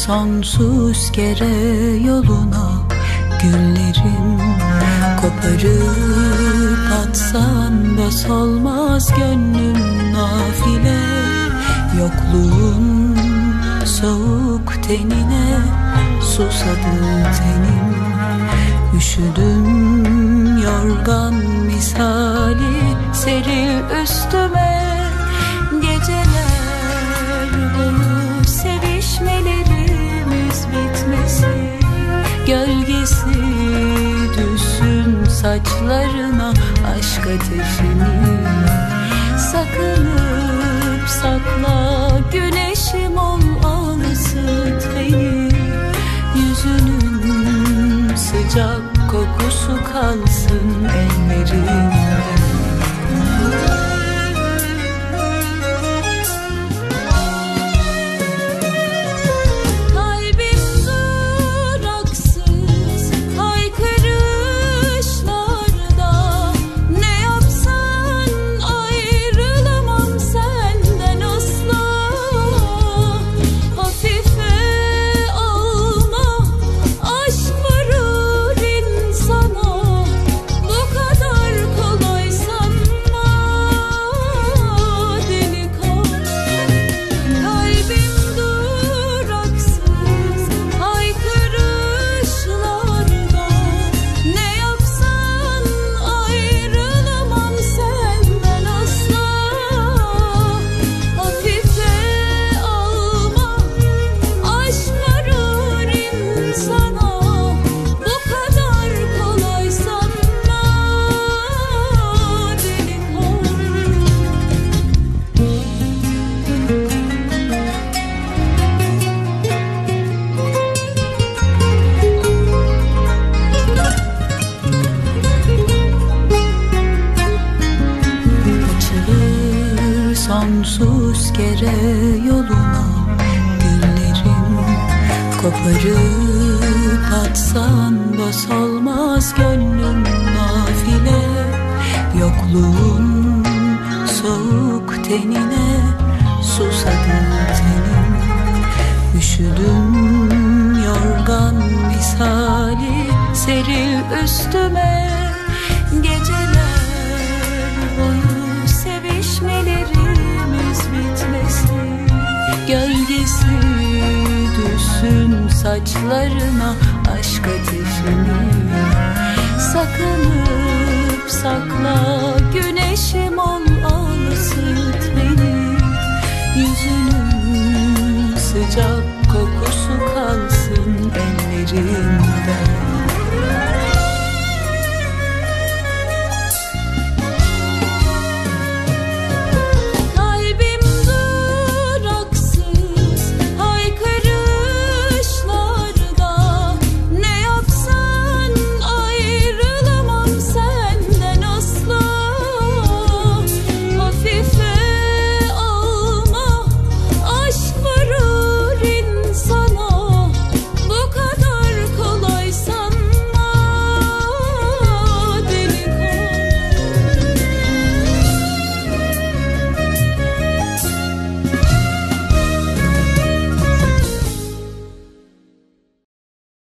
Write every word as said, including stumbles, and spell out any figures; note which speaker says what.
Speaker 1: sonsuz kere yoluna güllerim. Koparıp atsan da solmaz gönlüm nafile. Yokluğun soğuk tenine susadı tenim. Üşüdüm yorgan misali seril üstüme. Geceler boyu sevişmelerimiz bitmesin. Gölgesi düşsün saçlarına aşk ateşini. Sakınıp sakla güneşim ol, al ısıt beni. Yüzünün sıcak kokusu kalsın ellerimde. Sonsuz kere yoluna güllerim. Koparıp atsan da solmaz gönlüm nafile. Yokluğun soğuk tenine susadı tenim. Üşüdüm yorgan misali seril üstüme. Geceler boyu sevişmelerimiz bitmesin. Gölgesi düşsün saçlarına aşk ateşini. Sakınıp sakla güneşim ol, al ısıt beni. Yüzünün sıcak kokusu kalsın ellerimde.